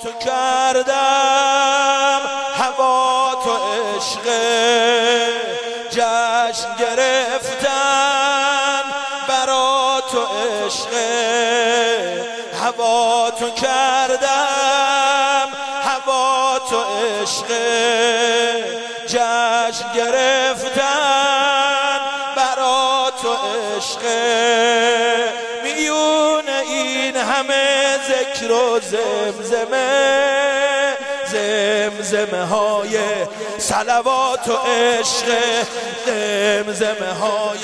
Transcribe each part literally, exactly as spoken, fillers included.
تو کردم، هوا تو عشق، جشن گرفتن برا تو عشق، هوا تو کردم، هوا تو عشق، جشن گرفتن برا تو عشق. میون این همه ذکر و زمزمه، زمزمه های صلوات و عشق، زمزمه های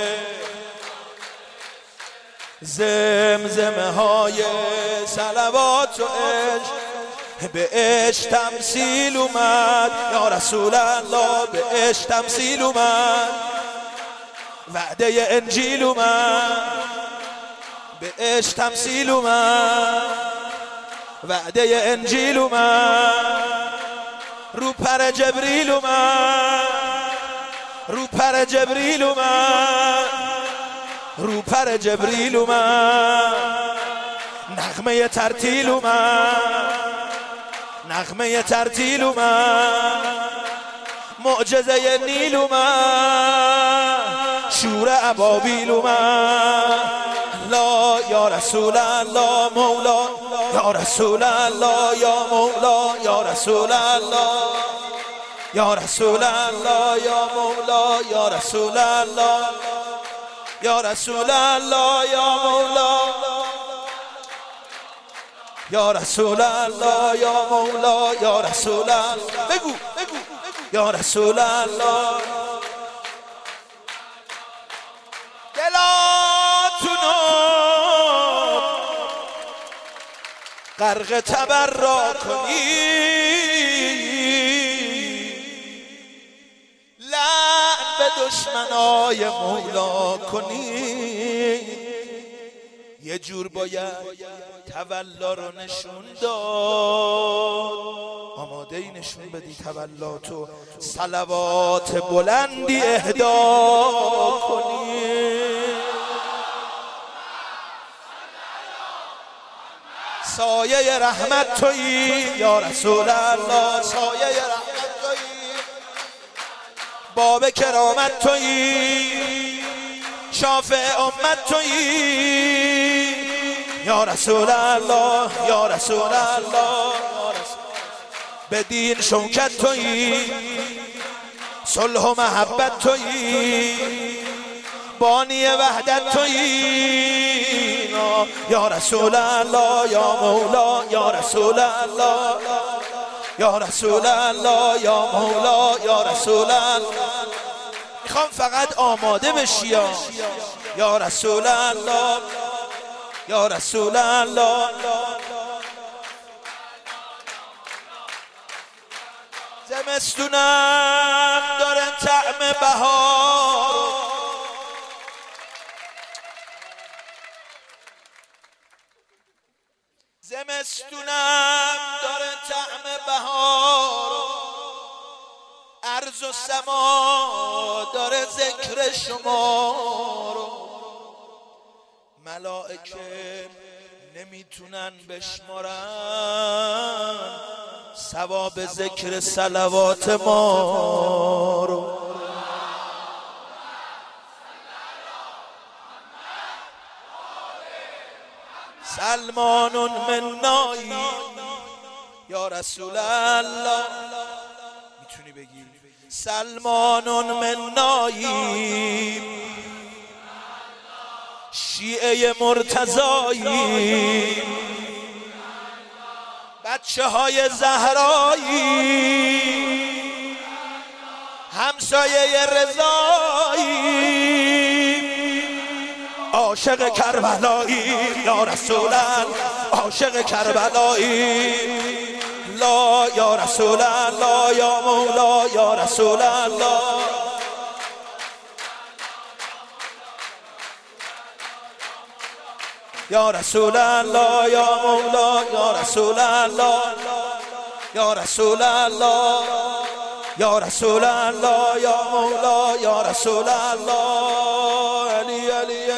زمزمه های صلوات و عشق. به عشق تمثیل اومد یا رسول الله، به عشق تمثیل اومد، وعده انجیل اومد، به عشق تمثیل اومد، وعده انجیل اومد، رو پر جبریل اومد، رو پر جبریل اومد، رو پر جبریل اومد، نغمه ترتیل اومد، نغمه ترتیل اومد، معجزه نیل اومد، شور ابابیل اومد. لا یا رسول الله مولا، یا رسول الله یا مولا، یا رسول الله، یا رسول الله یا مولا، یا رسول الله، یا رسول الله یا مولا، یا رسول الله یا مولا، یا رسول الله. بگو بگو یا رسول الله. دلاتونو غرق تبرا کنی، لعن به دشمنای مولا کنی. یه جور باید تولا رو نشون داد، آماده ای نشون بدی تولا تو صلوات بلندی اهدا کنی. سایه رحمت تویی یا رسول الله، سایه رحمت تویی، باب کرامت تویی، شافع امت تویی یا رسول الله، یا رسول الله. به دین شوکت تویی، صلح و محبت تویی، بانی وحدت تویی یا رسول الله یا مولا، یا رسول الله، یا رسول الله یا مولا، یا رسول الله. میخوام فقط آماده بشی یا رسول الله، یا رسول الله. زمستونم داره طعم بهار، زمستونم داره طعم بهار، ارض و سما داره ذکر شما رو، ملائکه نمیتونن بشمارن ثواب ذکر صلوات ما رو. سلمان منایی یا رسول الله، میتونی بگی سلمان منایی، شیعه مرتضایی، بچه های زهرایی، همسایه رضایی، عاشق کربلایی یا رسول الله، عاشق کربلایی. لا یا رسول الله یا مولا، یا رسول الله، یا رسول الله یا مولا، یا رسول الله، یا رسول الله، یا رسول الله یا مولا، یا رسول الله. علی علی